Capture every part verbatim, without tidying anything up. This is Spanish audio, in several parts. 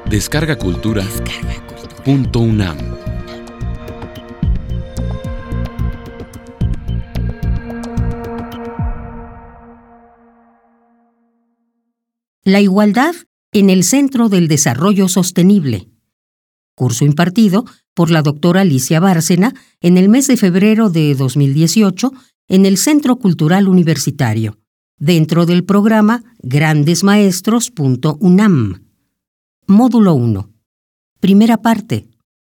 Descarga Cultura. Punto UNAM. La igualdad en el Centro del Desarrollo Sostenible. Curso impartido por la doctora Alicia Bárcena en el mes de febrero de dos mil dieciocho en el Centro Cultural Universitario, dentro del programa Grandes Maestros. Punto UNAM. Módulo uno. Primera parte.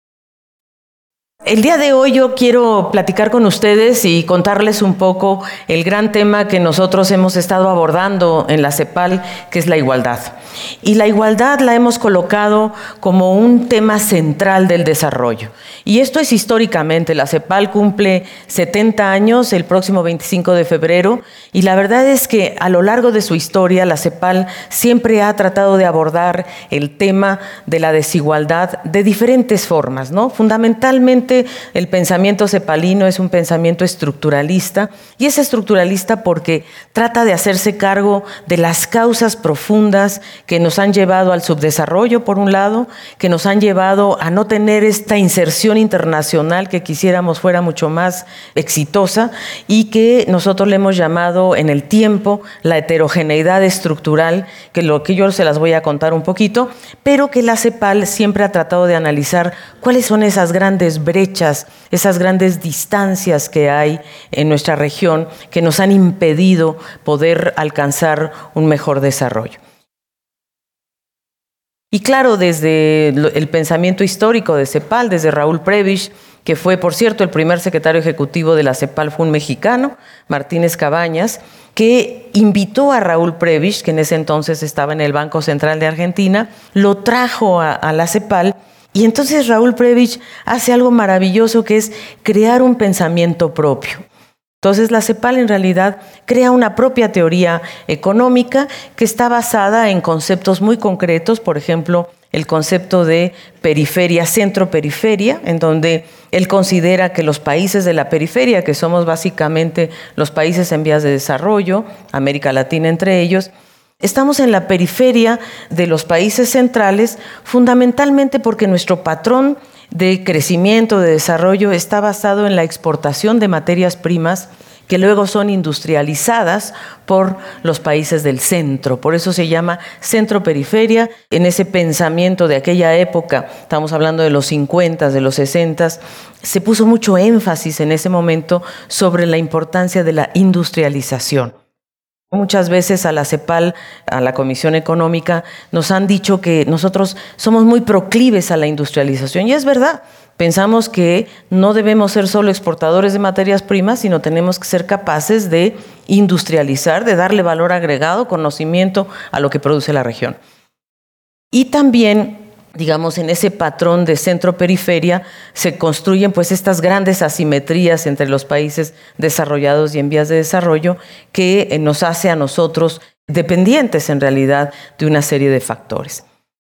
El día de hoy yo quiero platicar con ustedes y contarles un poco el gran tema que nosotros hemos estado abordando en la CEPAL, que es la igualdad. Y la igualdad la hemos colocado como un tema central del desarrollo. Y esto es históricamente. La CEPAL cumple setenta años el próximo veinticinco de febrero y la verdad es que a lo largo de su historia la CEPAL siempre ha tratado de abordar el tema de la desigualdad de diferentes formas, ¿no? Fundamentalmente el pensamiento cepalino es un pensamiento estructuralista y es estructuralista porque trata de hacerse cargo de las causas profundas que nos han llevado al subdesarrollo, por un lado, que nos han llevado a no tener esta inserción internacional que quisiéramos fuera mucho más exitosa y que nosotros le hemos llamado en el tiempo la heterogeneidad estructural, que lo que yo se las voy a contar un poquito, pero que la CEPAL siempre ha tratado de analizar cuáles son esas grandes brechas, esas grandes distancias que hay en nuestra región que nos han impedido poder alcanzar un mejor desarrollo. Y claro, desde el pensamiento histórico de CEPAL, desde Raúl Prebisch, que fue, por cierto, el primer secretario ejecutivo de la CEPAL, fue un mexicano, Martínez Cabañas, que invitó a Raúl Prebisch, que en ese entonces estaba en el Banco Central de Argentina, lo trajo a, a la CEPAL. Y entonces Raúl Prebisch hace algo maravilloso que es crear un pensamiento propio. Entonces la CEPAL en realidad crea una propia teoría económica que está basada en conceptos muy concretos, por ejemplo, el concepto de periferia, centro-periferia, en donde él considera que los países de la periferia, que somos básicamente los países en vías de desarrollo, América Latina entre ellos, estamos en la periferia de los países centrales, fundamentalmente porque nuestro patrón de crecimiento, de desarrollo, está basado en la exportación de materias primas que luego son industrializadas por los países del centro. Por eso se llama centro-periferia. En ese pensamiento de aquella época, estamos hablando de los cincuenta, de los sesenta, se puso mucho énfasis en ese momento sobre la importancia de la industrialización. Muchas veces a la CEPAL, a la Comisión Económica, nos han dicho que nosotros somos muy proclives a la industrialización. Y es verdad, pensamos que no debemos ser solo exportadores de materias primas, sino tenemos que ser capaces de industrializar, de darle valor agregado, conocimiento a lo que produce la región. Y también, digamos, en ese patrón de centro-periferia se construyen pues estas grandes asimetrías entre los países desarrollados y en vías de desarrollo que nos hace a nosotros dependientes en realidad de una serie de factores.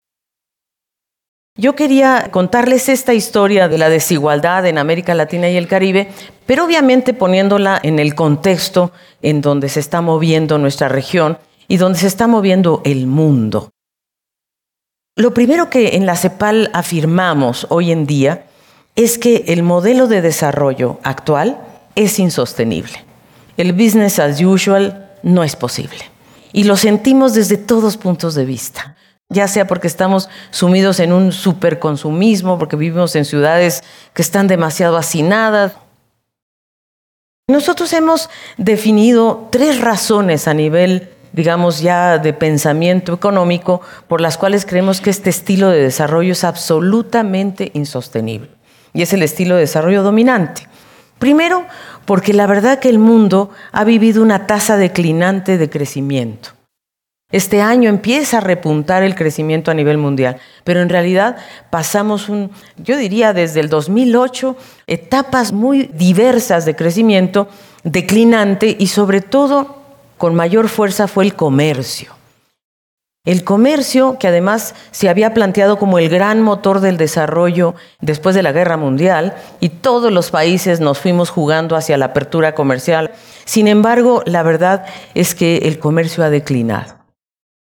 Yo quería contarles esta historia de la desigualdad en América Latina y el Caribe, pero obviamente poniéndola en el contexto en donde se está moviendo nuestra región y donde se está moviendo el mundo. Lo primero que en la CEPAL afirmamos hoy en día es que el modelo de desarrollo actual es insostenible. El business as usual no es posible. Y lo sentimos desde todos puntos de vista, ya sea porque estamos sumidos en un superconsumismo, porque vivimos en ciudades que están demasiado hacinadas. Nosotros hemos definido tres razones a nivel, digamos, ya de pensamiento económico, por las cuales creemos que este estilo de desarrollo es absolutamente insostenible. Y es el estilo de desarrollo dominante. Primero, porque la verdad que el mundo ha vivido una tasa declinante de crecimiento. Este año empieza a repuntar el crecimiento a nivel mundial, pero en realidad pasamos, un, yo diría desde el dos mil ocho, etapas muy diversas de crecimiento declinante y sobre todo con mayor fuerza fue el comercio. El comercio, que además se había planteado como el gran motor del desarrollo después de la Guerra Mundial, y todos los países nos fuimos jugando hacia la apertura comercial. Sin embargo, la verdad es que el comercio ha declinado.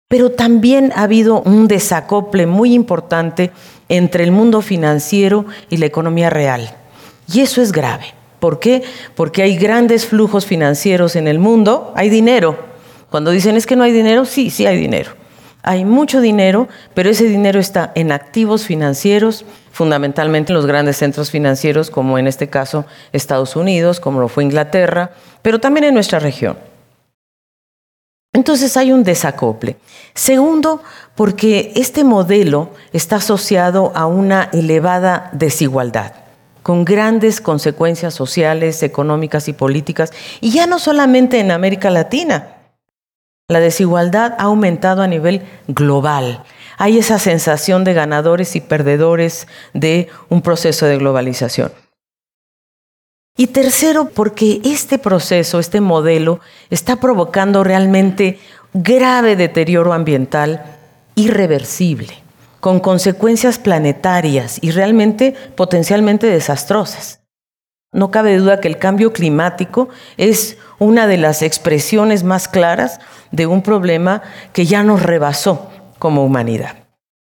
Pero también ha habido un desacople muy importante entre el mundo financiero y la economía real. Y eso es grave. ¿Por qué? Porque hay grandes flujos financieros en el mundo, hay dinero. Cuando dicen es que no hay dinero, sí, sí hay dinero. Hay mucho dinero, pero ese dinero está en activos financieros, fundamentalmente en los grandes centros financieros, como en este caso Estados Unidos, como lo fue Inglaterra, pero también en nuestra región. Entonces hay un desacople. Segundo, porque este modelo está asociado a una elevada desigualdad, con grandes consecuencias sociales, económicas y políticas, y ya no solamente en América Latina. La desigualdad ha aumentado a nivel global. Hay esa sensación de ganadores y perdedores de un proceso de globalización. Y tercero, porque este proceso, este modelo, está provocando realmente grave deterioro ambiental irreversible, con consecuencias planetarias y realmente potencialmente desastrosas. No cabe duda que el cambio climático es una de las expresiones más claras de un problema que ya nos rebasó como humanidad.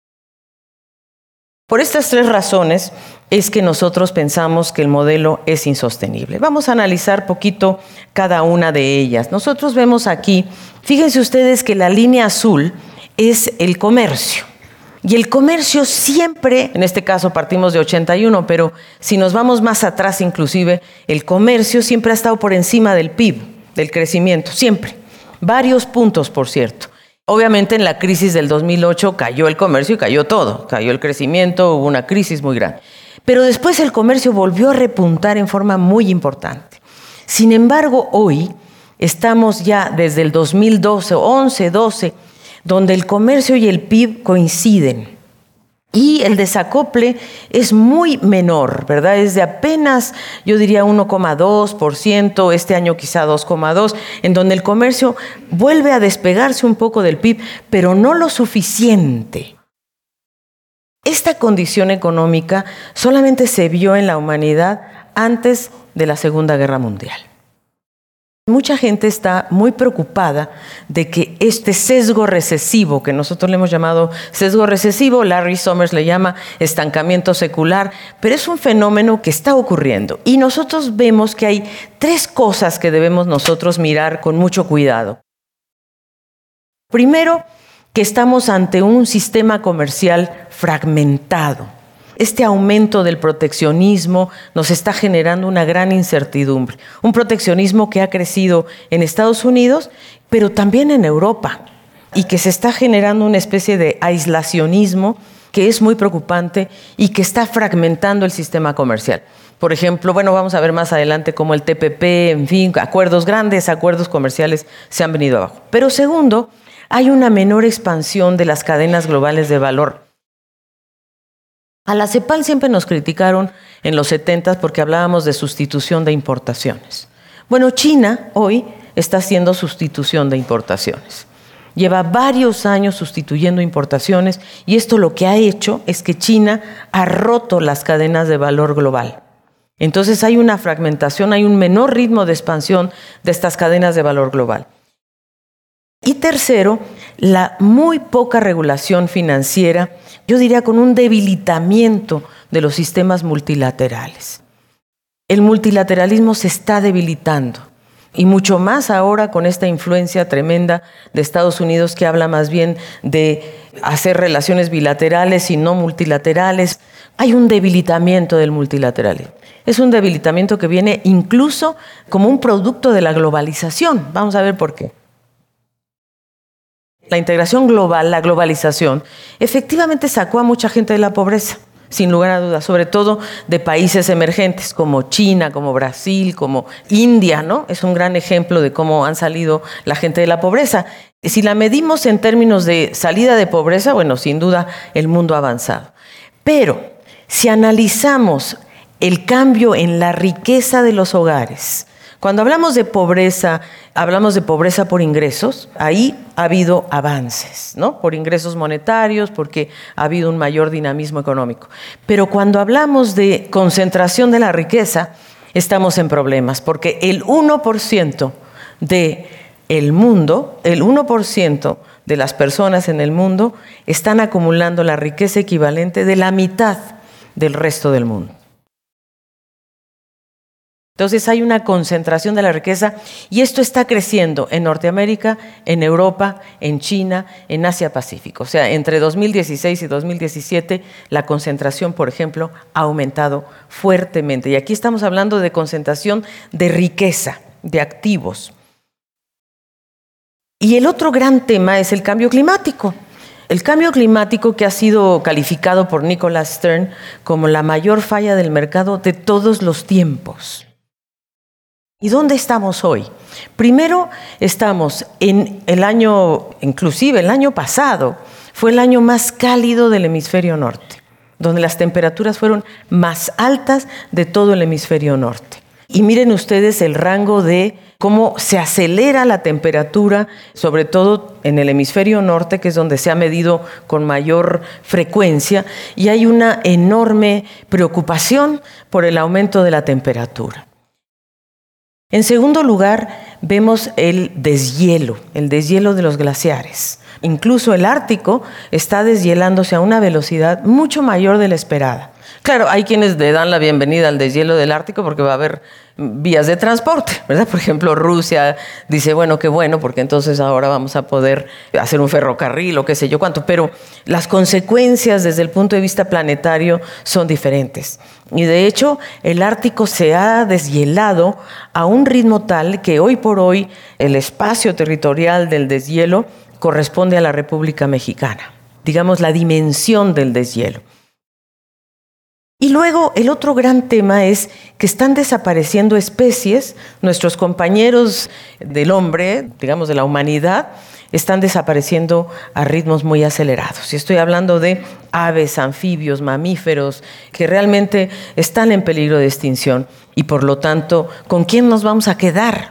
Por estas tres razones es que nosotros pensamos que el modelo es insostenible. Vamos a analizar poquito cada una de ellas. Nosotros vemos aquí, fíjense ustedes que la línea azul es el comercio. Y el comercio siempre, en este caso partimos de ochenta y uno, pero si nos vamos más atrás inclusive, el comercio siempre ha estado por encima del P I B, del crecimiento, siempre. Varios puntos, por cierto. Obviamente en la crisis del dos mil ocho cayó el comercio y cayó todo. Cayó el crecimiento, hubo una crisis muy grande. Pero después el comercio volvió a repuntar en forma muy importante. Sin embargo, hoy estamos ya desde el dos mil doce, once, doce, donde el comercio y el P I B coinciden. Y el desacople es muy menor, ¿verdad? Es de apenas, yo diría, uno coma dos por ciento, este año quizá dos coma dos por ciento, en donde el comercio vuelve a despegarse un poco del P I B, pero no lo suficiente. Esta condición económica solamente se vio en la humanidad antes de la Segunda Guerra Mundial. Mucha gente está muy preocupada de que este sesgo recesivo, que nosotros le hemos llamado sesgo recesivo, Larry Summers le llama estancamiento secular, pero es un fenómeno que está ocurriendo. Y nosotros vemos que hay tres cosas que debemos nosotros mirar con mucho cuidado. Primero, que estamos ante un sistema comercial fragmentado. Este aumento del proteccionismo nos está generando una gran incertidumbre. Un proteccionismo que ha crecido en Estados Unidos, pero también en Europa, y que se está generando una especie de aislacionismo que es muy preocupante y que está fragmentando el sistema comercial. Por ejemplo, bueno, vamos a ver más adelante cómo el T P P, en fin, acuerdos grandes, acuerdos comerciales se han venido abajo. Pero segundo, hay una menor expansión de las cadenas globales de valor. A la CEPAL siempre nos criticaron en los setentas porque hablábamos de sustitución de importaciones. Bueno, China hoy está haciendo sustitución de importaciones. Lleva varios años sustituyendo importaciones y esto lo que ha hecho es que China ha roto las cadenas de valor global. Entonces hay una fragmentación, hay un menor ritmo de expansión de estas cadenas de valor global. Y tercero, la muy poca regulación financiera, yo diría con un debilitamiento de los sistemas multilaterales. El multilateralismo se está debilitando y mucho más ahora con esta influencia tremenda de Estados Unidos que habla más bien de hacer relaciones bilaterales y no multilaterales. Hay un debilitamiento del multilateralismo. Es un debilitamiento que viene incluso como un producto de la globalización. Vamos a ver por qué. La integración global, la globalización, efectivamente sacó a mucha gente de la pobreza, sin lugar a dudas, sobre todo de países emergentes como China, como Brasil, como India, ¿no? Es un gran ejemplo de cómo han salido la gente de la pobreza. Si la medimos en términos de salida de pobreza, bueno, sin duda el mundo ha avanzado. Pero si analizamos el cambio en la riqueza de los hogares, cuando hablamos de pobreza, hablamos de pobreza por ingresos, ahí ha habido avances, ¿no? Por ingresos monetarios, porque ha habido un mayor dinamismo económico. Pero cuando hablamos de concentración de la riqueza, estamos en problemas, porque el uno por ciento de el mundo, el uno por ciento de las personas en el mundo están acumulando la riqueza equivalente de la mitad del resto del mundo. Entonces hay una concentración de la riqueza y esto está creciendo en Norteamérica, en Europa, en China, en Asia-Pacífico. O sea, entre dos mil dieciséis y dos mil diecisiete la concentración, por ejemplo, ha aumentado fuertemente. Y aquí estamos hablando de concentración de riqueza, de activos. Y el otro gran tema es el cambio climático. El cambio climático que ha sido calificado por Nicholas Stern como la mayor falla del mercado de todos los tiempos. ¿Y dónde estamos hoy? Primero, estamos en el año, inclusive el año pasado, fue el año más cálido del hemisferio norte, donde las temperaturas fueron más altas de todo el hemisferio norte. Y miren ustedes el rango de cómo se acelera la temperatura, sobre todo en el hemisferio norte, que es donde se ha medido con mayor frecuencia, y hay una enorme preocupación por el aumento de la temperatura. En segundo lugar, vemos el deshielo, el deshielo de los glaciares. Incluso el Ártico está deshielándose a una velocidad mucho mayor de la esperada. Claro, hay quienes le dan la bienvenida al deshielo del Ártico porque va a haber vías de transporte, ¿verdad? Por ejemplo, Rusia dice, bueno, qué bueno, porque entonces ahora vamos a poder hacer un ferrocarril o qué sé yo cuánto, pero las consecuencias desde el punto de vista planetario son diferentes. Y de hecho, el Ártico se ha deshielado a un ritmo tal que hoy por hoy el espacio territorial del deshielo corresponde a la República Mexicana, digamos la dimensión del deshielo. Y luego el otro gran tema es que están desapareciendo especies, nuestros compañeros del hombre, digamos de la humanidad, están desapareciendo a ritmos muy acelerados. Y estoy hablando de aves, anfibios, mamíferos, que realmente están en peligro de extinción. Y por lo tanto, ¿con quién nos vamos a quedar?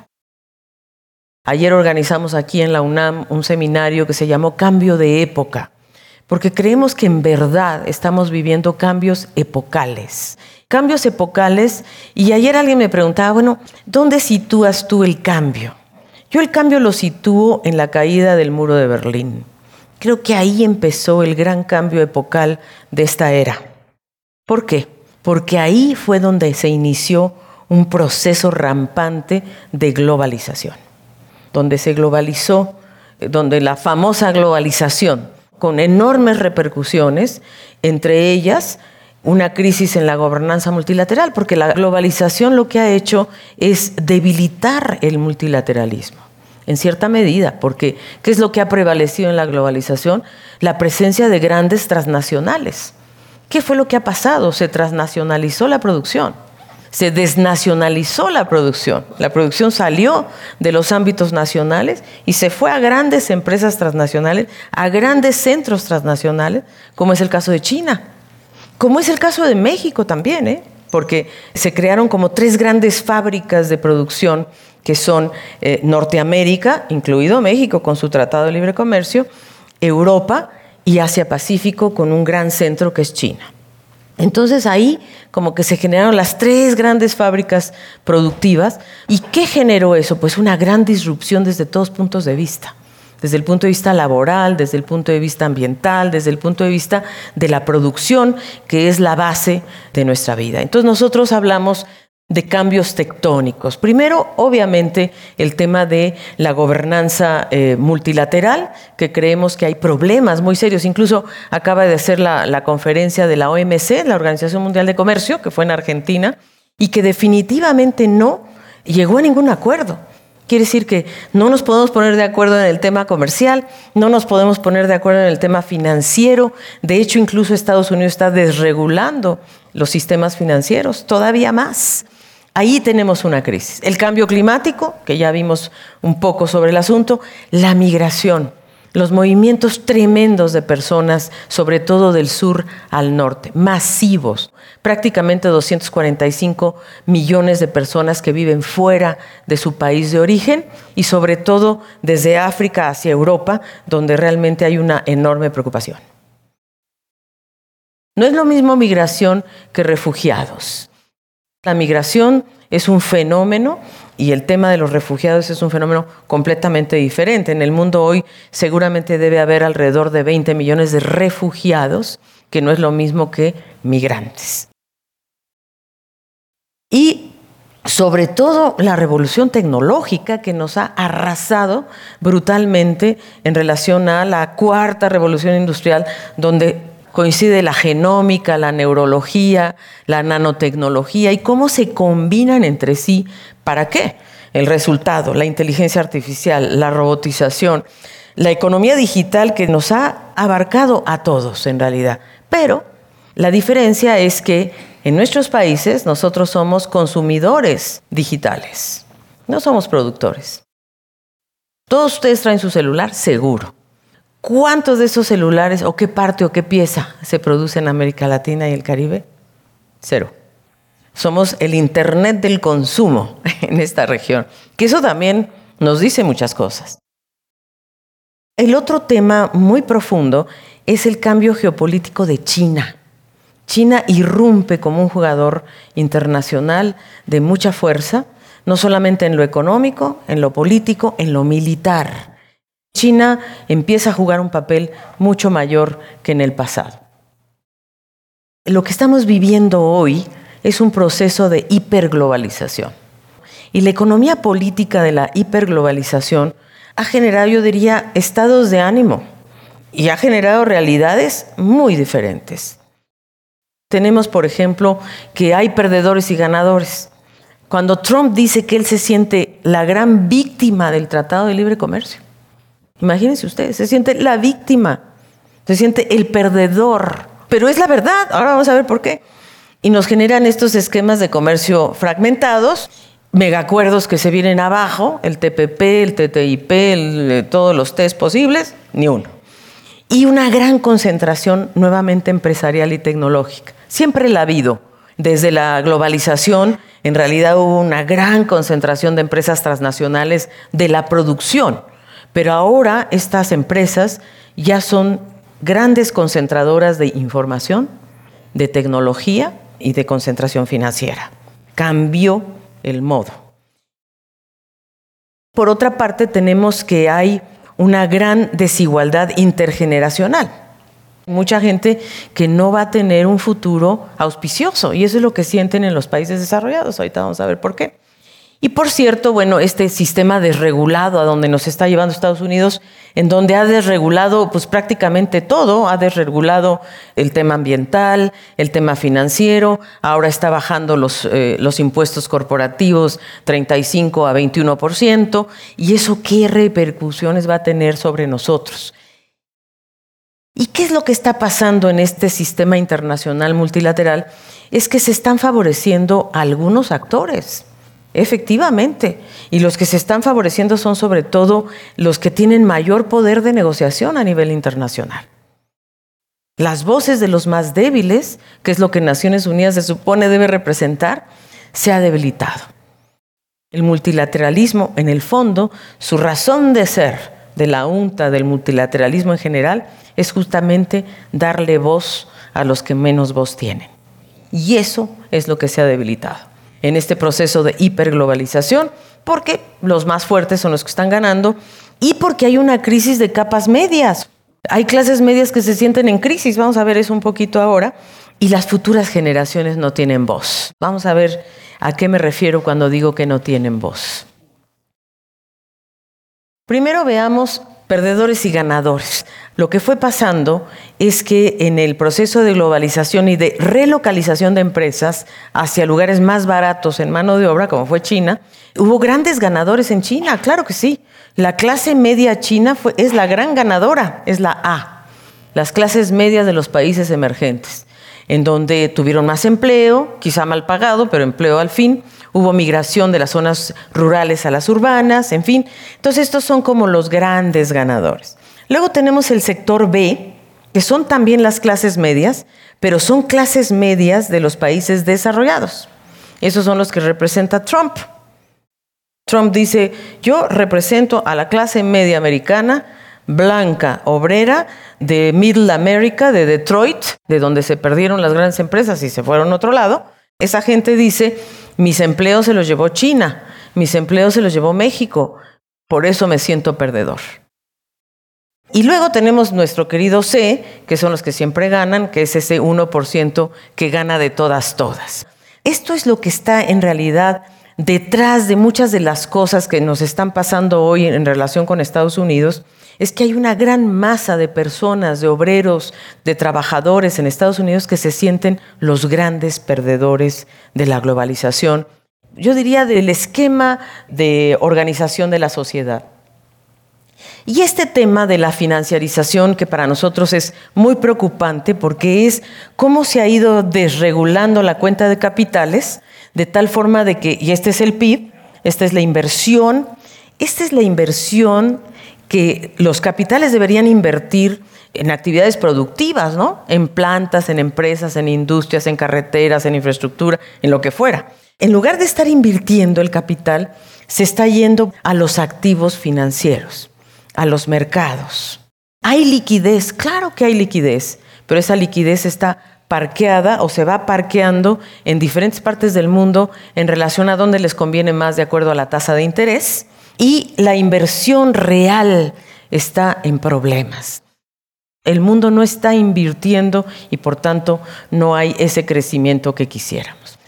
Ayer organizamos aquí en la UNAM un seminario que se llamó Cambio de Época, porque creemos que en verdad estamos viviendo cambios epocales. Cambios epocales, y ayer alguien me preguntaba, bueno, ¿dónde sitúas tú el cambio? Yo el cambio lo sitúo en la caída del muro de Berlín. Creo que ahí empezó el gran cambio epocal de esta era. ¿Por qué? Porque ahí fue donde se inició un proceso rampante de globalización, donde se globalizó, donde la famosa globalización, con enormes repercusiones, entre ellas una crisis en la gobernanza multilateral, porque la globalización lo que ha hecho es debilitar el multilateralismo, en cierta medida, porque ¿qué es lo que ha prevalecido en la globalización? La presencia de grandes transnacionales. ¿Qué fue lo que ha pasado? Se transnacionalizó la producción. Se desnacionalizó la producción. La producción salió de los ámbitos nacionales y se fue a grandes empresas transnacionales, a grandes centros transnacionales, como es el caso de China, como es el caso de México también, ¿eh? Porque se crearon como tres grandes fábricas de producción que son eh, Norteamérica, incluido México con su Tratado de Libre Comercio, Europa y Asia-Pacífico con un gran centro que es China. Entonces ahí como que se generaron las tres grandes fábricas productivas. ¿Y qué generó eso? Pues una gran disrupción desde todos puntos de vista. Desde el punto de vista laboral, desde el punto de vista ambiental, desde el punto de vista de la producción, que es la base de nuestra vida. Entonces nosotros hablamos de cambios tectónicos. Primero, obviamente, el tema de la gobernanza eh, multilateral, que creemos que hay problemas muy serios. Incluso acaba de ser la, la conferencia de la O M C, la Organización Mundial de Comercio, que fue en Argentina, y que definitivamente no llegó a ningún acuerdo. Quiere decir que no nos podemos poner de acuerdo en el tema comercial, no nos podemos poner de acuerdo en el tema financiero. De hecho, incluso Estados Unidos está desregulando los sistemas financieros todavía más. Ahí tenemos una crisis. El cambio climático, que ya vimos un poco sobre el asunto, la migración, los movimientos tremendos de personas, sobre todo del sur al norte, masivos, prácticamente doscientos cuarenta y cinco millones de personas que viven fuera de su país de origen y sobre todo desde África hacia Europa, donde realmente hay una enorme preocupación. No es lo mismo migración que refugiados. La migración es un fenómeno y el tema de los refugiados es un fenómeno completamente diferente. En el mundo hoy seguramente debe haber alrededor de veinte millones de refugiados, que no es lo mismo que migrantes. Y sobre todo la revolución tecnológica que nos ha arrasado brutalmente en relación a la cuarta revolución industrial, donde coincide la genómica, la neurología, la nanotecnología y cómo se combinan entre sí. ¿Para qué? El resultado, la inteligencia artificial, la robotización, la economía digital que nos ha abarcado a todos en realidad. Pero la diferencia es que en nuestros países nosotros somos consumidores digitales, no somos productores. Todos ustedes traen su celular, seguro. ¿Cuántos de esos celulares o qué parte o qué pieza se produce en América Latina y el Caribe? Cero. Somos el Internet del consumo en esta región, que eso también nos dice muchas cosas. El otro tema muy profundo es el cambio geopolítico de China. China irrumpe como un jugador internacional de mucha fuerza, no solamente en lo económico, en lo político, en lo militar. China empieza a jugar un papel mucho mayor que en el pasado. Lo que estamos viviendo hoy es un proceso de hiperglobalización. Y la economía política de la hiperglobalización ha generado, yo diría, estados de ánimo y ha generado realidades muy diferentes. Tenemos, por ejemplo, que hay perdedores y ganadores. Cuando Trump dice que él se siente la gran víctima del Tratado de Libre Comercio, imagínense ustedes, se siente la víctima, se siente el perdedor. Pero es la verdad, ahora vamos a ver por qué. Y nos generan estos esquemas de comercio fragmentados, megacuerdos que se vienen abajo, el T P P, el T T I P, el, todos los T's posibles, ni uno. Y una gran concentración nuevamente empresarial y tecnológica. Siempre la ha habido. Desde la globalización, en realidad hubo una gran concentración de empresas transnacionales de la producción. Pero ahora estas empresas ya son grandes concentradoras de información, de tecnología y de concentración financiera. Cambió el modo. Por otra parte, tenemos que hay una gran desigualdad intergeneracional. Mucha gente que no va a tener un futuro auspicioso y eso es lo que sienten en los países desarrollados. Ahorita vamos a ver por qué. Y por cierto, bueno, este sistema desregulado a donde nos está llevando Estados Unidos, en donde ha desregulado pues prácticamente todo, ha desregulado el tema ambiental, el tema financiero, ahora está bajando los, eh, los impuestos corporativos treinta y cinco a veintiuno por ciento, y eso qué repercusiones va a tener sobre nosotros. ¿Y qué es lo que está pasando en este sistema internacional multilateral? Es que se están favoreciendo a algunos actores. Efectivamente, y los que se están favoreciendo son sobre todo los que tienen mayor poder de negociación a nivel internacional. Las voces de los más débiles, que es lo que Naciones Unidas se supone debe representar, se ha debilitado. El multilateralismo, en el fondo, su razón de ser de la UNTA, del multilateralismo en general, es justamente darle voz a los que menos voz tienen. Y eso es lo que se ha debilitado en este proceso de hiperglobalización, porque los más fuertes son los que están ganando y porque hay una crisis de capas medias. Hay clases medias que se sienten en crisis, vamos a ver eso un poquito ahora, y las futuras generaciones no tienen voz. Vamos a ver a qué me refiero cuando digo que no tienen voz. Primero veamos perdedores y ganadores. Lo que fue pasando es que en el proceso de globalización y de relocalización de empresas hacia lugares más baratos en mano de obra, como fue China, hubo grandes ganadores en China, claro que sí. La clase media china fue, es la gran ganadora, es la A. Las clases medias de los países emergentes, en donde tuvieron más empleo, quizá mal pagado, pero empleo al fin. Hubo migración de las zonas rurales a las urbanas, en fin. Entonces estos son como los grandes ganadores. Luego tenemos el sector B, que son también las clases medias, pero son clases medias de los países desarrollados. Esos son los que representa Trump. Trump dice, yo represento a la clase media americana, blanca, obrera, de Middle America, de Detroit, de donde se perdieron las grandes empresas y se fueron a otro lado. Esa gente dice, mis empleos se los llevó China. mis empleos se los llevó México, por eso me siento perdedor. Y luego tenemos nuestro querido C, que son los que siempre ganan, que es ese uno por ciento que gana de todas, todas. Esto es lo que está en realidad detrás de muchas de las cosas que nos están pasando hoy en relación con Estados Unidos, es que hay una gran masa de personas, de obreros, de trabajadores en Estados Unidos que se sienten los grandes perdedores de la globalización. Yo diría del esquema de organización de la sociedad. Y este tema de la financiarización, que para nosotros es muy preocupante porque es cómo se ha ido desregulando la cuenta de capitales, de tal forma de que, y este es el P I B, esta es la inversión, esta es la inversión que los capitales deberían invertir en actividades productivas, ¿no? En plantas, en empresas, en industrias, en carreteras, en infraestructura, en lo que fuera. En lugar de estar invirtiendo el capital, se está yendo a los activos financieros, a los mercados. ¿Hay liquidez? Claro que hay liquidez, pero esa liquidez está parqueada o se va parqueando en diferentes partes del mundo en relación a dónde les conviene más de acuerdo a la tasa de interés, y la inversión real está en problemas. El mundo no está invirtiendo y por tanto no hay ese crecimiento que quisiéramos.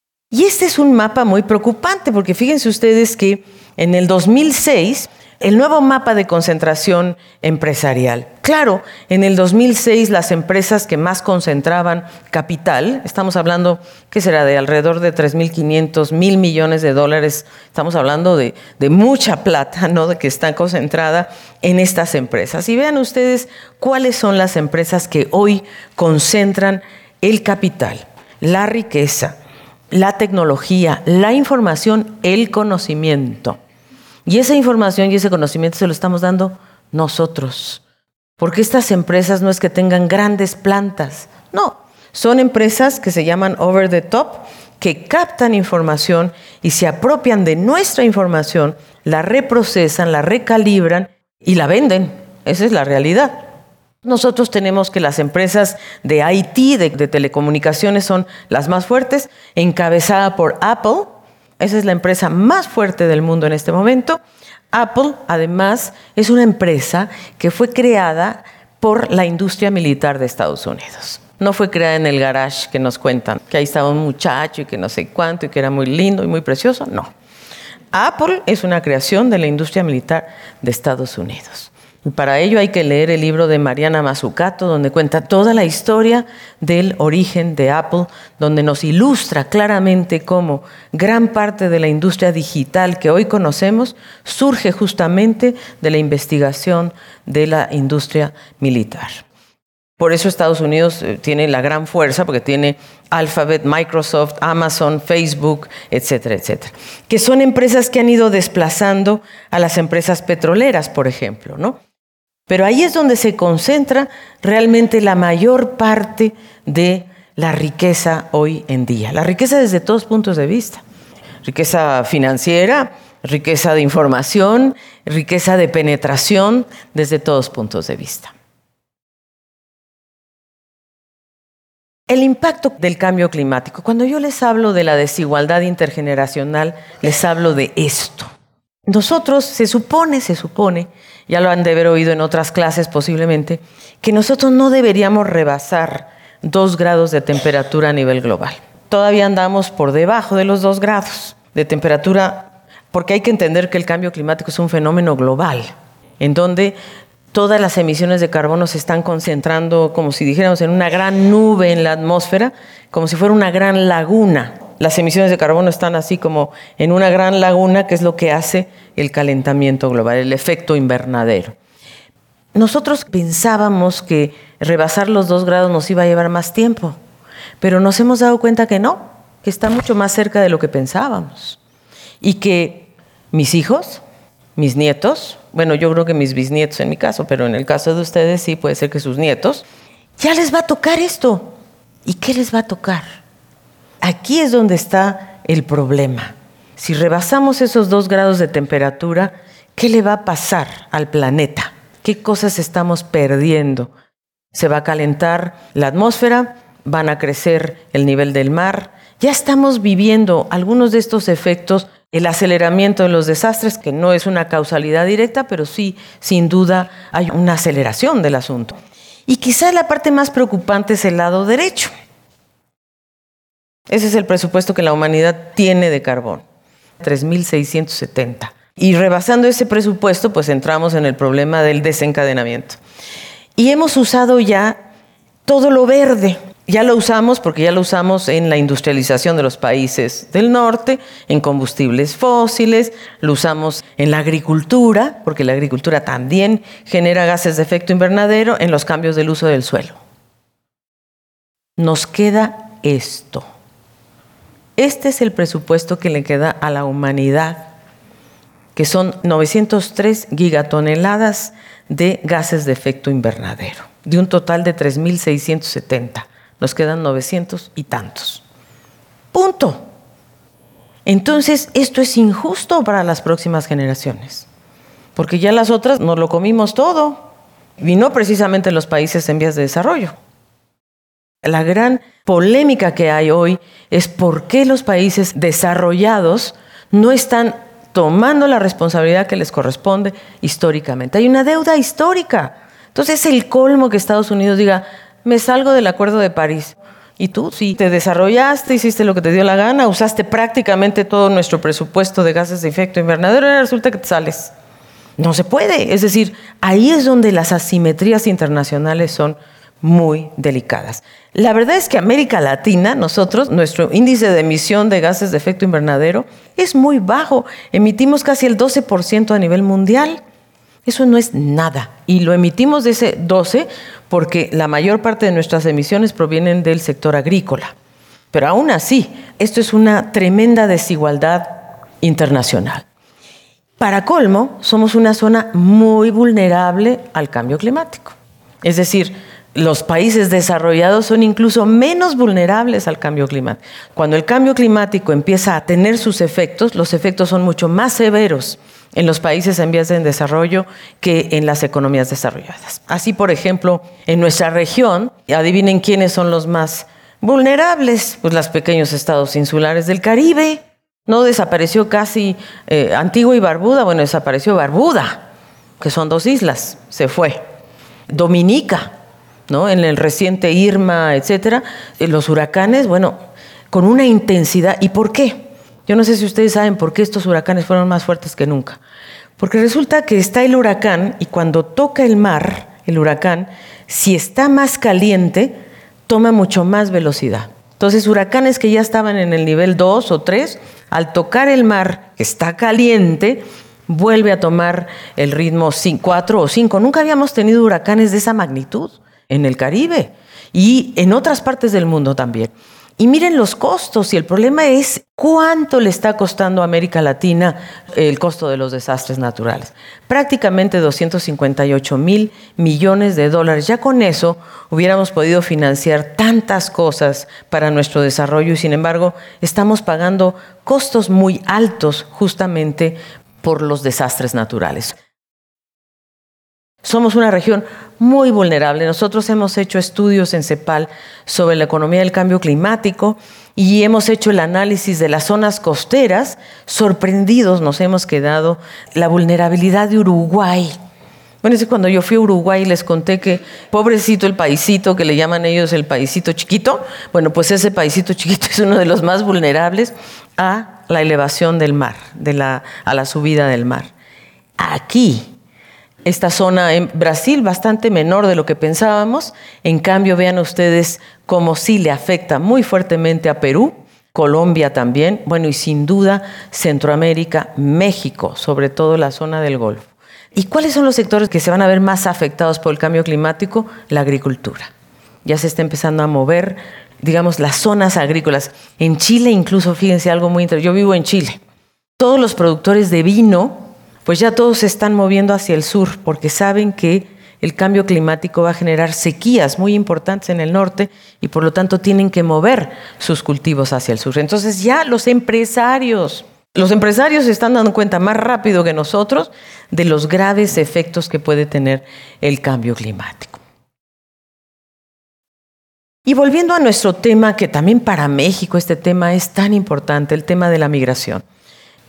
Y este es un mapa muy preocupante porque fíjense ustedes que en el dos mil seis, el nuevo mapa de concentración empresarial. Claro, en el dos mil seis las empresas que más concentraban capital, estamos hablando, ¿qué será? De alrededor de tres mil quinientos, mil millones de dólares. Estamos hablando de, de mucha plata, ¿no? De que está concentrada en estas empresas. Y vean ustedes cuáles son las empresas que hoy concentran el capital, la riqueza, la tecnología, la información, el conocimiento. Y esa información y ese conocimiento se lo estamos dando nosotros. Porque estas empresas no es que tengan grandes plantas, no. Son empresas que se llaman over the top, que captan información y se apropian de nuestra información, la reprocesan, la recalibran y la venden. Esa es la realidad. Nosotros tenemos que las empresas de I T, de, de telecomunicaciones, son las más fuertes, encabezada por Apple. Esa es la empresa más fuerte del mundo en este momento. Apple, además, es una empresa que fue creada por la industria militar de Estados Unidos. No fue creada en el garage que nos cuentan, que ahí estaba un muchacho y que no sé cuánto y que era muy lindo y muy precioso. No. Apple es una creación de la industria militar de Estados Unidos. Y para ello hay que leer el libro de Mariana Mazzucato, donde cuenta toda la historia del origen de Apple, donde nos ilustra claramente cómo gran parte de la industria digital que hoy conocemos surge justamente de la investigación de la industria militar. Por eso Estados Unidos tiene la gran fuerza, porque tiene Alphabet, Microsoft, Amazon, Facebook, etcétera, etcétera, que son empresas que han ido desplazando a las empresas petroleras, por ejemplo, ¿no? Pero ahí es donde se concentra realmente la mayor parte de la riqueza hoy en día. La riqueza desde todos puntos de vista. Riqueza financiera, riqueza de información, riqueza de penetración, desde todos puntos de vista. El impacto del cambio climático. Cuando yo les hablo de la desigualdad intergeneracional, les hablo de esto. Nosotros, se supone, se supone, ya lo han de haber oído en otras clases posiblemente, que nosotros no deberíamos rebasar dos grados de temperatura a nivel global. Todavía andamos por debajo de los dos grados de temperatura, porque hay que entender que el cambio climático es un fenómeno global, en donde todas las emisiones de carbono se están concentrando, como si dijéramos, en una gran nube en la atmósfera, como si fuera una gran laguna. Las emisiones de carbono están así como en una gran laguna, que es lo que hace el calentamiento global, el efecto invernadero. Nosotros pensábamos que rebasar los dos grados nos iba a llevar más tiempo, pero nos hemos dado cuenta que no, que está mucho más cerca de lo que pensábamos. Y que mis hijos, mis nietos, bueno, yo creo que mis bisnietos en mi caso, pero en el caso de ustedes sí puede ser que sus nietos, ya les va a tocar esto. ¿Y qué les va a tocar? Aquí es donde está el problema. Si rebasamos esos dos grados de temperatura, ¿qué le va a pasar al planeta? ¿Qué cosas estamos perdiendo? Se va a calentar la atmósfera, van a crecer el nivel del mar. Ya estamos viviendo algunos de estos efectos el aceleramiento de los desastres, que no es una causalidad directa, pero sí, sin duda, hay una aceleración del asunto. Y quizás la parte más preocupante es el lado derecho. Ese es el presupuesto que la humanidad tiene de carbón, tres mil seiscientos setenta. Y rebasando ese presupuesto, pues entramos en el problema del desencadenamiento. Y hemos usado ya todo lo verde. Ya lo usamos porque ya lo usamos en la industrialización de los países del norte, en combustibles fósiles, lo usamos en la agricultura, porque la agricultura también genera gases de efecto invernadero, en los cambios del uso del suelo. Nos queda esto. Este es el presupuesto que le queda a la humanidad, que son novecientas tres gigatoneladas de gases de efecto invernadero, de un total de tres mil seiscientos setenta. Nos quedan novecientos y tantos. Punto. Entonces, esto es injusto para las próximas generaciones, porque ya las otras nos lo comimos todo, y no precisamente en los países en vías de desarrollo. La gran polémica que hay hoy es por qué los países desarrollados no están tomando la responsabilidad que les corresponde históricamente. Hay una deuda histórica. Entonces es el colmo que Estados Unidos diga, me salgo del Acuerdo de París. Y tú, sí, te desarrollaste, hiciste lo que te dio la gana, usaste prácticamente todo nuestro presupuesto de gases de efecto invernadero y resulta que te sales. No se puede. Es decir, ahí es donde las asimetrías internacionales son muy delicadas. La verdad es que América Latina, nosotros, nuestro índice de emisión de gases de efecto invernadero es muy bajo. Emitimos casi el doce por ciento a nivel mundial. Eso no es nada. Y lo emitimos de ese doce porque la mayor parte de nuestras emisiones provienen del sector agrícola. Pero aún así, esto es una tremenda desigualdad internacional. Para colmo, somos una zona muy vulnerable al cambio climático. Es decir, los países desarrollados son incluso menos vulnerables al cambio climático. Cuando el cambio climático empieza a tener sus efectos, los efectos son mucho más severos en los países en vías de desarrollo que en las economías desarrolladas. Así, por ejemplo, en nuestra región, adivinen quiénes son los más vulnerables, pues los pequeños estados insulares del Caribe. No desapareció casi eh, Antigua y Barbuda, bueno, desapareció Barbuda, que son dos islas, se fue. Dominica, ¿no? En el reciente Irma, etcétera, los huracanes, bueno, con una intensidad. ¿Y por qué? Yo no sé si ustedes saben por qué estos huracanes fueron más fuertes que nunca. Porque resulta que está el huracán y cuando toca el mar, el huracán, si está más caliente, toma mucho más velocidad. Entonces, huracanes que ya estaban en el nivel dos o tres, al tocar el mar, que está caliente, vuelve a tomar el ritmo cuatro o cinco. Nunca habíamos tenido huracanes de esa magnitud en el Caribe y en otras partes del mundo también. Y miren los costos, y el problema es cuánto le está costando a América Latina el costo de los desastres naturales. Prácticamente doscientos cincuenta y ocho mil millones de dólares. Ya con eso hubiéramos podido financiar tantas cosas para nuestro desarrollo y sin embargo estamos pagando costos muy altos justamente por los desastres naturales. Somos una región muy vulnerable. Nosotros hemos hecho estudios en CEPAL sobre la economía del cambio climático y hemos hecho el análisis de las zonas costeras. Sorprendidos nos hemos quedado la vulnerabilidad de Uruguay. Bueno, es que cuando yo fui a Uruguay les conté que pobrecito el paisito, que le llaman ellos el paisito chiquito, bueno, pues ese paisito chiquito es uno de los más vulnerables a la elevación del mar, de la, a la subida del mar. Aquí, esta zona en Brasil, bastante menor de lo que pensábamos. En cambio, vean ustedes cómo sí le afecta muy fuertemente a Perú, Colombia también, bueno, y sin duda Centroamérica, México, sobre todo la zona del Golfo. ¿Y cuáles son los sectores que se van a ver más afectados por el cambio climático? La agricultura. Ya se está empezando a mover, digamos, las zonas agrícolas. En Chile incluso, fíjense algo muy interesante. Yo vivo en Chile. Todos los productores de vino, pues ya todos se están moviendo hacia el sur porque saben que el cambio climático va a generar sequías muy importantes en el norte y por lo tanto tienen que mover sus cultivos hacia el sur. Entonces ya los empresarios, los empresarios se están dando cuenta más rápido que nosotros de los graves efectos que puede tener el cambio climático. Y volviendo a nuestro tema, que también para México este tema es tan importante, el tema de la migración.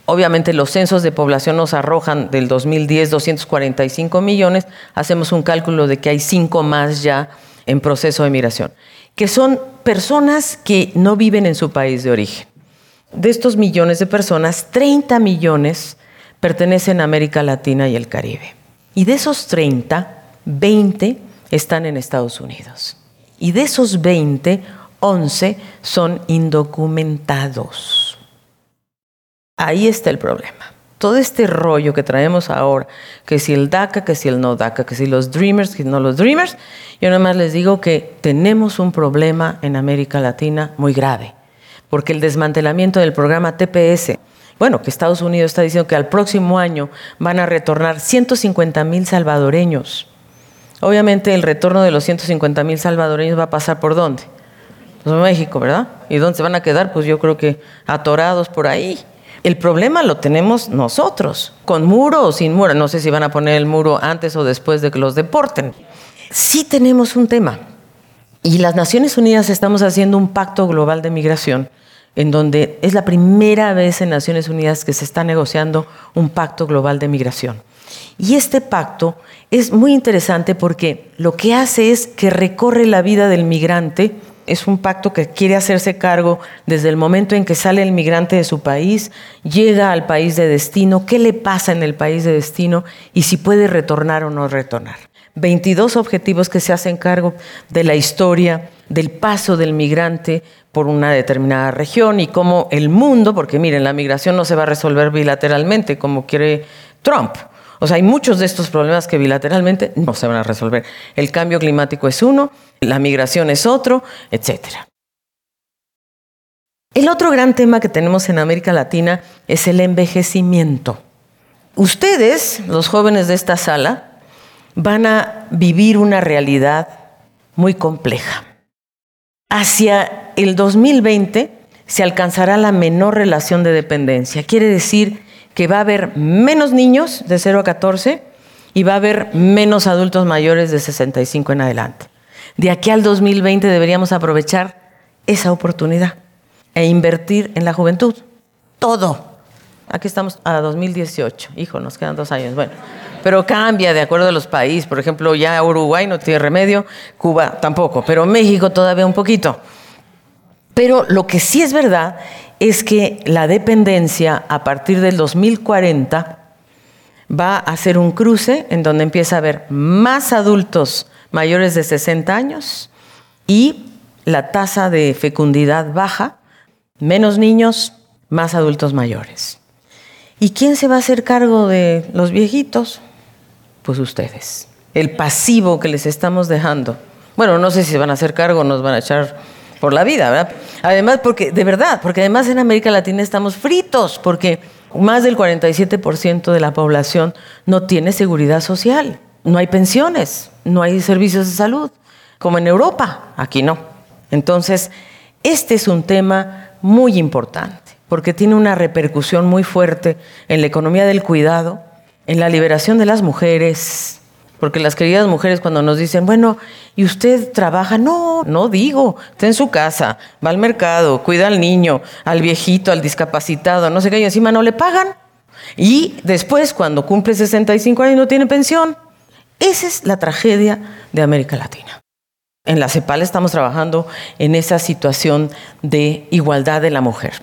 Obviamente los censos de población nos arrojan del dos mil diez doscientos cuarenta y cinco millones, hacemos un cálculo de que hay cinco más ya en proceso de migración, que son personas que no viven en su país de origen. De estos millones de personas, treinta millones pertenecen a América Latina y el Caribe. Y de esos treinta, veinte están en Estados Unidos. Y de esos veinte, once son indocumentados. Ahí está el problema. Todo este rollo que traemos ahora, que si el DACA, que si el no DACA, que si los Dreamers, que no los Dreamers, yo nada más les digo que tenemos un problema en América Latina muy grave, porque el desmantelamiento del programa T P S, bueno, que Estados Unidos está diciendo que al próximo año van a retornar ciento cincuenta mil salvadoreños. Obviamente el retorno de los ciento cincuenta mil salvadoreños va a pasar ¿por dónde? Pues México, ¿verdad? ¿Y dónde se van a quedar? Pues yo creo que atorados por ahí. El problema lo tenemos nosotros, con muro o sin muro. No sé si van a poner el muro antes o después de que los deporten. Sí tenemos un tema. Y las Naciones Unidas estamos haciendo un pacto global de migración, en donde es la primera vez en Naciones Unidas que se está negociando un pacto global de migración. Y este pacto es muy interesante porque lo que hace es que recorre la vida del migrante. Es un pacto que quiere hacerse cargo desde el momento en que sale el migrante de su país, llega al país de destino, qué le pasa en el país de destino y si puede retornar o no retornar. veintidós objetivos que se hacen cargo de la historia, del paso del migrante por una determinada región y cómo el mundo, porque miren, la migración no se va a resolver bilateralmente como quiere Trump. O sea, hay muchos de estos problemas que bilateralmente no se van a resolver. El cambio climático es uno, la migración es otro, etcétera. El otro gran tema que tenemos en América Latina es el envejecimiento. Ustedes, los jóvenes de esta sala, van a vivir una realidad muy compleja. Hacia el dos mil veinte se alcanzará la menor relación de dependencia. Quiere decir que va a haber menos niños de cero a catorce y va a haber menos adultos mayores de sesenta y cinco en adelante. De aquí al dos mil veinte deberíamos aprovechar esa oportunidad e invertir en la juventud. Todo. Aquí estamos a dos mil dieciocho. Hijo, nos quedan dos años. Bueno, pero cambia de acuerdo a los países. Por ejemplo, ya Uruguay no tiene remedio, Cuba tampoco, pero México todavía un poquito. Pero lo que sí es verdad es que la dependencia a partir del dos mil cuarenta va a hacer un cruce en donde empieza a haber más adultos mayores de sesenta años y la tasa de fecundidad baja, menos niños, más adultos mayores. ¿Y quién se va a hacer cargo de los viejitos? Pues ustedes. El pasivo que les estamos dejando. Bueno, no sé si se van a hacer cargo, nos van a echar por la vida, ¿verdad? Además, porque, de verdad, porque además en América Latina estamos fritos, porque más del cuarenta y siete por ciento de la población no tiene seguridad social, no hay pensiones, no hay servicios de salud, como en Europa, aquí no. Entonces, este es un tema muy importante, porque tiene una repercusión muy fuerte en la economía del cuidado, en la liberación de las mujeres. Porque las queridas mujeres cuando nos dicen, bueno, ¿y usted trabaja? No, no digo, está en su casa, va al mercado, cuida al niño, al viejito, al discapacitado, no sé qué, y encima no le pagan. Y después, cuando cumple sesenta y cinco años, no tiene pensión. Esa es la tragedia de América Latina. En la CEPAL estamos trabajando en esa situación de igualdad de la mujer.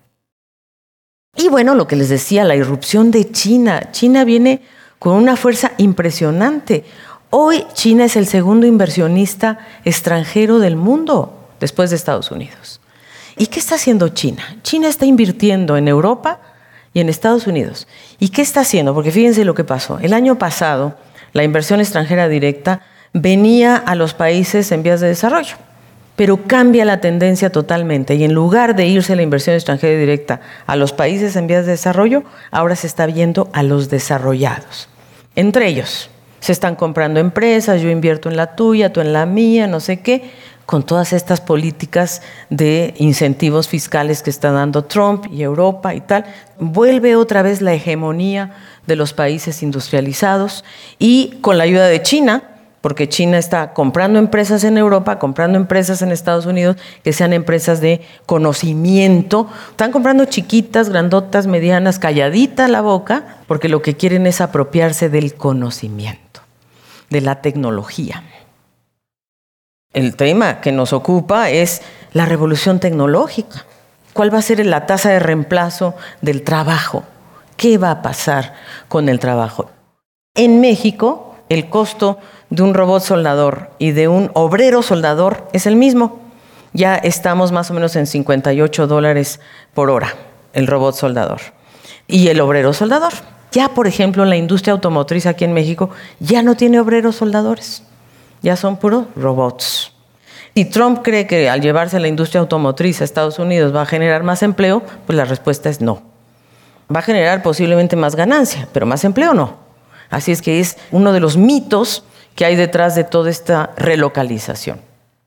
Y bueno, lo que les decía, la irrupción de China. China viene con una fuerza impresionante. Hoy China es el segundo inversionista extranjero del mundo, después de Estados Unidos. ¿Y qué está haciendo China? China está invirtiendo en Europa y en Estados Unidos. ¿Y qué está haciendo? Porque fíjense lo que pasó. El año pasado, la inversión extranjera directa venía a los países en vías de desarrollo, pero cambia la tendencia totalmente. Y en lugar de irse la inversión extranjera directa a los países en vías de desarrollo, ahora se está viendo a los desarrollados. Entre ellos, se están comprando empresas, yo invierto en la tuya, tú en la mía, no sé qué, con todas estas políticas de incentivos fiscales que está dando Trump y Europa y tal. Vuelve otra vez la hegemonía de los países industrializados y con la ayuda de China, porque China está comprando empresas en Europa, comprando empresas en Estados Unidos, que sean empresas de conocimiento. Están comprando chiquitas, grandotas, medianas, calladita la boca, porque lo que quieren es apropiarse del conocimiento, de la tecnología. El tema que nos ocupa es la revolución tecnológica. ¿Cuál va a ser la tasa de reemplazo del trabajo? ¿Qué va a pasar con el trabajo? En México, el costo de un robot soldador y de un obrero soldador es el mismo. Ya estamos más o menos en cincuenta y ocho dólares por hora, el robot soldador. Y el obrero soldador. Ya, por ejemplo, la industria automotriz aquí en México ya no tiene obreros soldadores. Ya son puros robots. Si Trump cree que al llevarse la industria automotriz a Estados Unidos va a generar más empleo, pues la respuesta es no. Va a generar posiblemente más ganancia, pero más empleo no. Así es que es uno de los mitos que hay detrás de toda esta relocalización.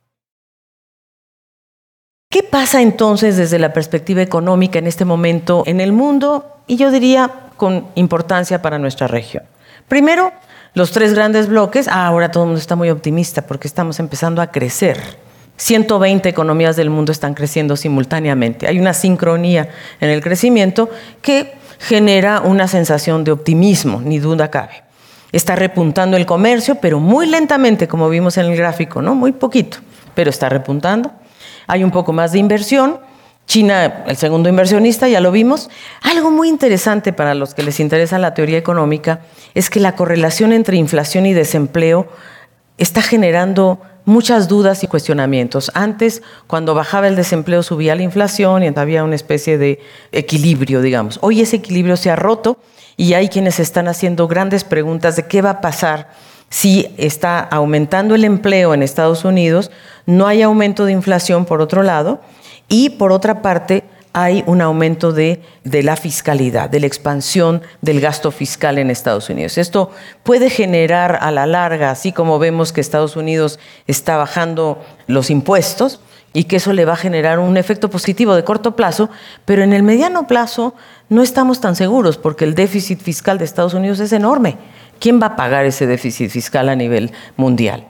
¿Qué pasa entonces desde la perspectiva económica en este momento en el mundo? Y yo diría con importancia para nuestra región. Primero, los tres grandes bloques. Ah, ahora todo el mundo está muy optimista porque estamos empezando a crecer. ciento veinte economías del mundo están creciendo simultáneamente. Hay una sincronía en el crecimiento que genera una sensación de optimismo, ni duda cabe. Está repuntando el comercio, pero muy lentamente, como vimos en el gráfico, ¿no? Muy poquito, pero está repuntando. Hay un poco más de inversión. China, el segundo inversionista, ya lo vimos. Algo muy interesante para los que les interesa la teoría económica es que la correlación entre inflación y desempleo está generando muchas dudas y cuestionamientos. Antes, cuando bajaba el desempleo, subía la inflación y había una especie de equilibrio, digamos. Hoy ese equilibrio se ha roto y hay quienes están haciendo grandes preguntas de qué va a pasar si está aumentando el empleo en Estados Unidos, no hay aumento de inflación por otro lado, y por otra parte hay un aumento de, de la fiscalidad, de la expansión del gasto fiscal en Estados Unidos. Esto puede generar a la larga, así como vemos que Estados Unidos está bajando los impuestos, y que eso le va a generar un efecto positivo de corto plazo, pero en el mediano plazo no estamos tan seguros porque el déficit fiscal de Estados Unidos es enorme. ¿Quién va a pagar ese déficit fiscal a nivel mundial?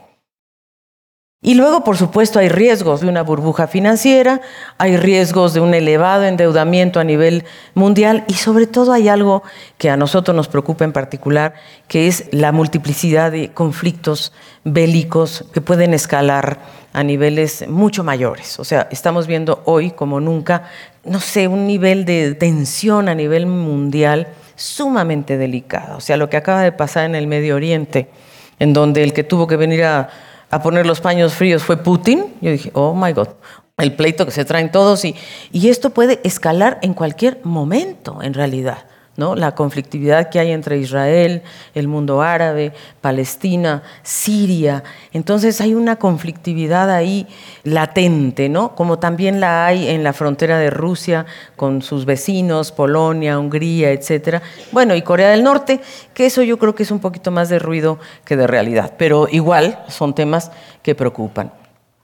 Y luego, por supuesto, hay riesgos de una burbuja financiera, hay riesgos de un elevado endeudamiento a nivel mundial y sobre todo hay algo que a nosotros nos preocupa en particular, que es la multiplicidad de conflictos bélicos que pueden escalar a niveles mucho mayores. O sea, estamos viendo hoy, como nunca, no sé, un nivel de tensión a nivel mundial sumamente delicado. O sea, lo que acaba de pasar en el Medio Oriente, en donde el que tuvo que venir a a poner los paños fríos fue Putin. Yo dije, oh my God, el pleito que se traen todos. Y, y esto puede escalar en cualquier momento, en realidad, ¿no? La conflictividad que hay entre Israel, el mundo árabe, Palestina, Siria. Entonces hay una conflictividad ahí latente, ¿no? Como también la hay en la frontera de Rusia con sus vecinos, Polonia, Hungría, etcétera. Bueno, y Corea del Norte, que eso yo creo que es un poquito más de ruido que de realidad, pero igual son temas que preocupan.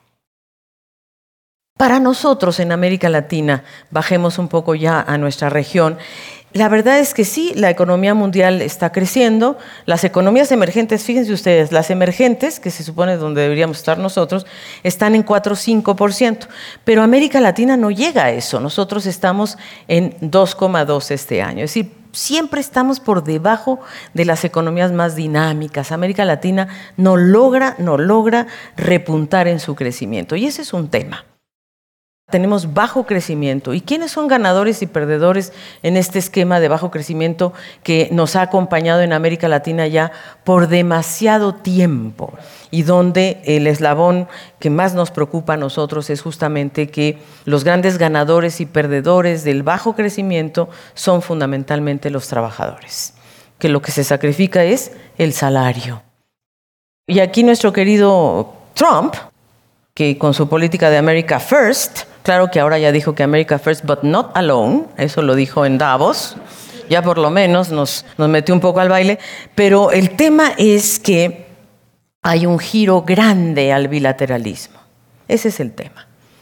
Para nosotros en América Latina, bajemos un poco ya a nuestra región, la verdad es que sí, la economía mundial está creciendo. Las economías emergentes, fíjense ustedes, las emergentes, que se supone donde deberíamos estar nosotros, están en cuatro o cinco por ciento. Pero América Latina no llega a eso. Nosotros estamos en dos coma dos este año. Es decir, siempre estamos por debajo de las economías más dinámicas. América Latina no logra, no logra repuntar en su crecimiento. Y ese es un tema. Tenemos bajo crecimiento. ¿Y quiénes son ganadores y perdedores en este esquema de bajo crecimiento que nos ha acompañado en América Latina ya por demasiado tiempo? Y donde el eslabón que más nos preocupa a nosotros es justamente que los grandes ganadores y perdedores del bajo crecimiento son fundamentalmente los trabajadores, que lo que se sacrifica es el salario. Y aquí nuestro querido Trump, que con su política de America First, claro que ahora ya dijo que America First, but not alone, eso lo dijo en Davos, ya por lo menos nos, nos metió un poco al baile, pero el tema es que hay un giro grande al bilateralismo. Ese es el tema.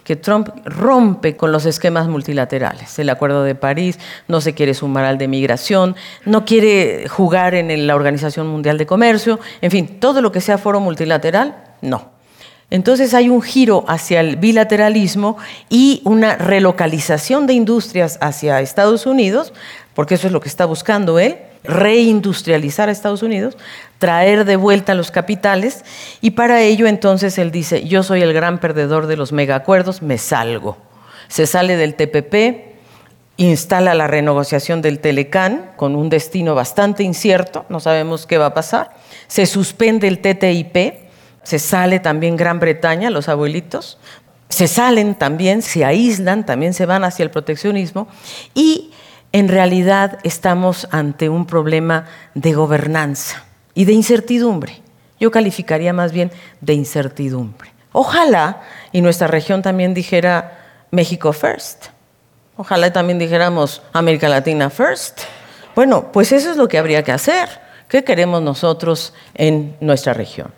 que Trump rompe con los esquemas multilaterales. El Acuerdo de París, no se quiere sumar al de migración, no quiere jugar en la Organización Mundial de Comercio, en fin, todo lo que sea foro multilateral, no. Entonces hay un giro hacia el bilateralismo y una relocalización de industrias hacia Estados Unidos, porque eso es lo que está buscando él, reindustrializar a Estados Unidos, traer de vuelta los capitales, y para ello entonces él dice, yo soy el gran perdedor de los megaacuerdos, me salgo. Se sale del T P P, instala la renegociación del Telecán con un destino bastante incierto, no sabemos qué va a pasar, se suspende el T T I P, se sale también Gran Bretaña, los abuelitos, se salen también, se aíslan, también se van hacia el proteccionismo, y en realidad estamos ante un problema de gobernanza y de incertidumbre. Yo calificaría más bien de incertidumbre. Ojalá, y nuestra región también dijera México first. Ojalá también dijéramos América Latina first. Bueno, pues eso es lo que habría que hacer. ¿Qué queremos nosotros en nuestra región?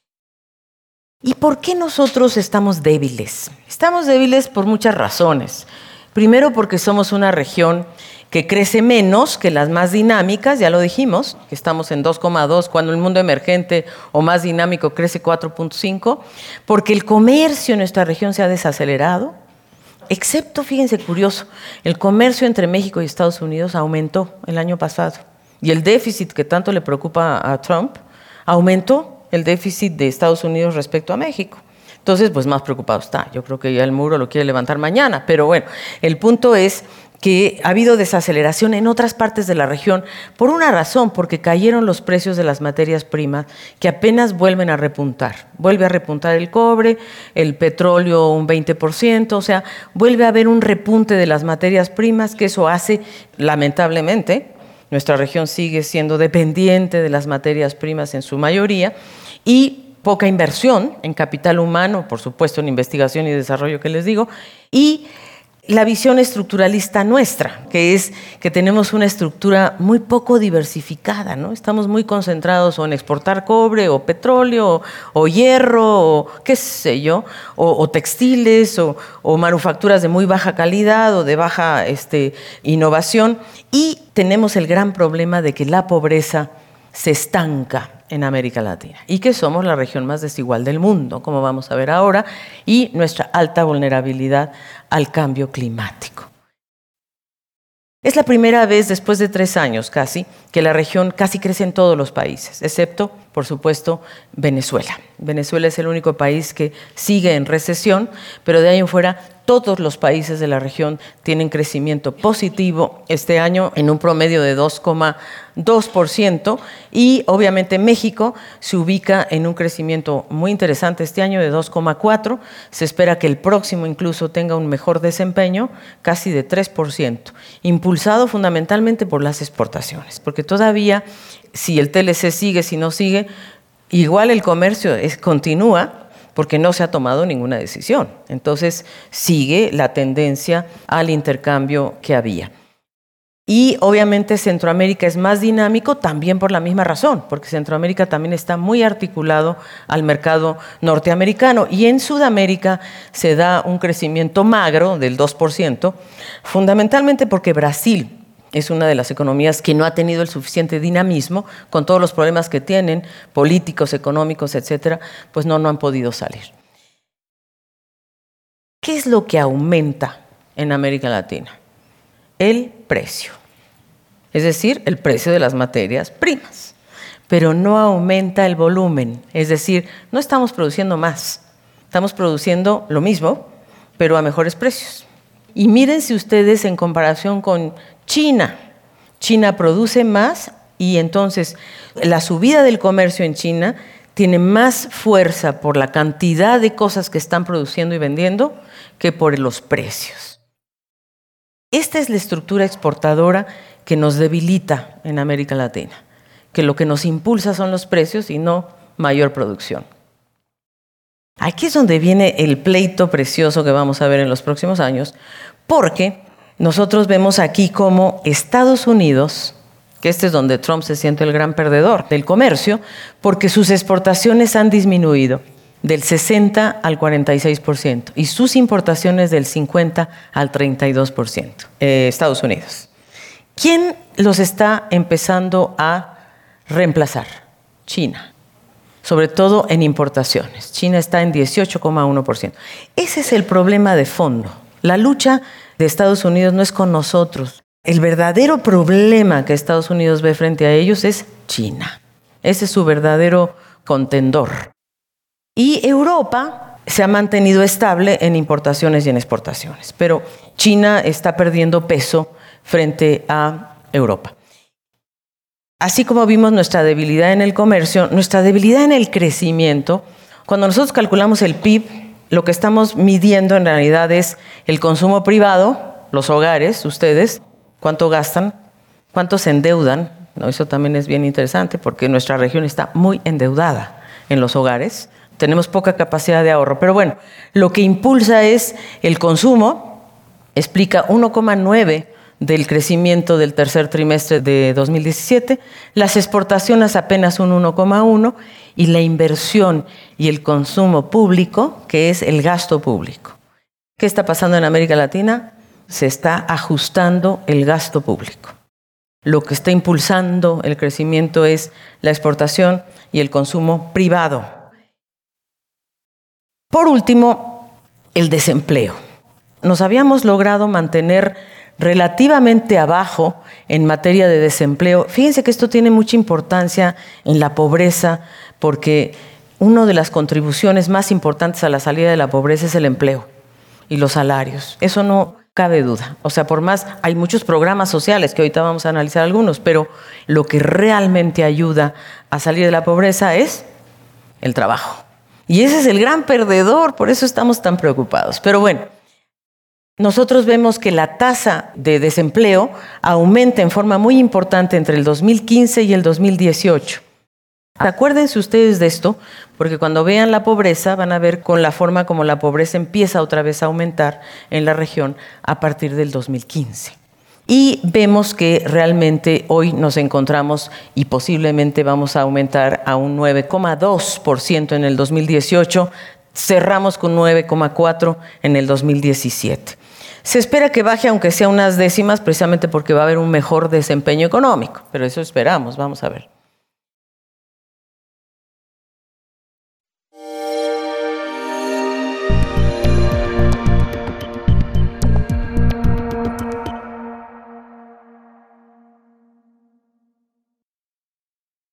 ¿Y por qué nosotros estamos débiles? Estamos débiles por muchas razones. Primero, porque somos una región que crece menos que las más dinámicas, ya lo dijimos, que estamos en dos coma dos, cuando el mundo emergente o más dinámico crece cuatro punto cinco, porque el comercio en nuestra región se ha desacelerado, excepto, fíjense, curioso, el comercio entre México y Estados Unidos aumentó el año pasado, y el déficit que tanto le preocupa a Trump aumentó, el déficit de Estados Unidos respecto a México. Entonces, pues más preocupado está. Yo creo que ya el muro lo quiere levantar mañana, pero bueno, el punto es que ha habido desaceleración en otras partes de la región por una razón, porque cayeron los precios de las materias primas que apenas vuelven a repuntar. Vuelve a repuntar el cobre, el petróleo un veinte por ciento, o sea, vuelve a haber un repunte de las materias primas, que eso hace, lamentablemente, nuestra región sigue siendo dependiente de las materias primas en su mayoría, y poca inversión en capital humano, por supuesto en investigación y desarrollo que les digo, y la visión estructuralista nuestra, que es que tenemos una estructura muy poco diversificada, ¿no? Estamos muy concentrados o en exportar cobre o petróleo o, o hierro o qué sé yo, o, o textiles o, o manufacturas de muy baja calidad o de baja este, innovación, y tenemos el gran problema de que la pobreza se estanca en América Latina y que somos la región más desigual del mundo, como vamos a ver ahora, y nuestra alta vulnerabilidad al cambio climático. Es la primera vez después de tres años casi que la región casi crece en todos los países, excepto, por supuesto, Venezuela. Venezuela es el único país que sigue en recesión, pero de ahí en fuera todos los países de la región tienen crecimiento positivo este año en un promedio de dos coma dos por ciento, y obviamente México se ubica en un crecimiento muy interesante este año de dos coma cuatro por ciento. Se espera que el próximo incluso tenga un mejor desempeño, casi de tres por ciento, impulsado fundamentalmente por las exportaciones, porque todavía si el T L C sigue, si no sigue, igual el comercio es, continúa, porque no se ha tomado ninguna decisión. Entonces sigue la tendencia al intercambio que había. Y obviamente Centroamérica es más dinámico también por la misma razón, porque Centroamérica también está muy articulado al mercado norteamericano, y en Sudamérica se da un crecimiento magro del dos por ciento, fundamentalmente porque Brasil es una de las economías que no ha tenido el suficiente dinamismo, con todos los problemas que tienen, políticos, económicos, etcétera, pues no, no han podido salir. ¿Qué es lo que aumenta en América Latina? El precio, es decir, el precio de las materias primas, pero no aumenta el volumen, es decir, no estamos produciendo más, estamos produciendo lo mismo, pero a mejores precios. Y mírense ustedes en comparación con China. China produce más, y entonces la subida del comercio en China tiene más fuerza por la cantidad de cosas que están produciendo y vendiendo que por los precios. Esta es la estructura exportadora que nos debilita en América Latina, que lo que nos impulsa son los precios y no mayor producción. Aquí es donde viene el pleito precioso que vamos a ver en los próximos años, porque nosotros vemos aquí cómo Estados Unidos, que este es donde Trump se siente el gran perdedor del comercio, porque sus exportaciones han disminuido. del sesenta al cuarenta y seis por ciento y sus importaciones del cincuenta al treinta y dos por ciento. Eh, Estados Unidos. ¿Quién los está empezando a reemplazar? China. Sobre todo en importaciones. China está en dieciocho coma uno por ciento. Ese es el problema de fondo. La lucha de Estados Unidos no es con nosotros. El verdadero problema que Estados Unidos ve frente a ellos es China. Ese es su verdadero contendor. Y Europa se ha mantenido estable en importaciones y en exportaciones. Pero China está perdiendo peso frente a Europa. Así como vimos nuestra debilidad en el comercio, nuestra debilidad en el crecimiento, cuando nosotros calculamos el P I B, lo que estamos midiendo en realidad es el consumo privado, los hogares, ustedes, cuánto gastan, cuánto se endeudan. ¿No? Eso también es bien interesante porque nuestra región está muy endeudada en los hogares. Tenemos poca capacidad de ahorro. Pero bueno, lo que impulsa es el consumo, explica uno coma nueve del crecimiento del tercer trimestre de dos mil diecisiete, las exportaciones apenas un uno coma uno y la inversión y el consumo público, que es el gasto público. ¿Qué está pasando en América Latina? Se está ajustando el gasto público. Lo que está impulsando el crecimiento es la exportación y el consumo privado. Por último, el desempleo. Nos habíamos logrado mantener relativamente abajo en materia de desempleo. Fíjense que esto tiene mucha importancia en la pobreza porque una de las contribuciones más importantes a la salida de la pobreza es el empleo y los salarios. Eso no cabe duda. O sea, por más, hay muchos programas sociales que ahorita vamos a analizar algunos, pero lo que realmente ayuda a salir de la pobreza es el trabajo. Y ese es el gran perdedor, por eso estamos tan preocupados. Pero bueno, nosotros vemos que la tasa de desempleo aumenta en forma muy importante entre el dos mil quince y el dos mil dieciocho. Acuérdense ustedes de esto, porque cuando vean la pobreza van a ver con la forma como la pobreza empieza otra vez a aumentar en la región a partir del dos mil quince. Y vemos que realmente hoy nos encontramos y posiblemente vamos a aumentar a un nueve coma dos por ciento en el dos mil dieciocho, cerramos con nueve coma cuatro por ciento en el dos mil diecisiete. Se espera que baje aunque sea unas décimas precisamente porque va a haber un mejor desempeño económico, pero eso esperamos, vamos a ver.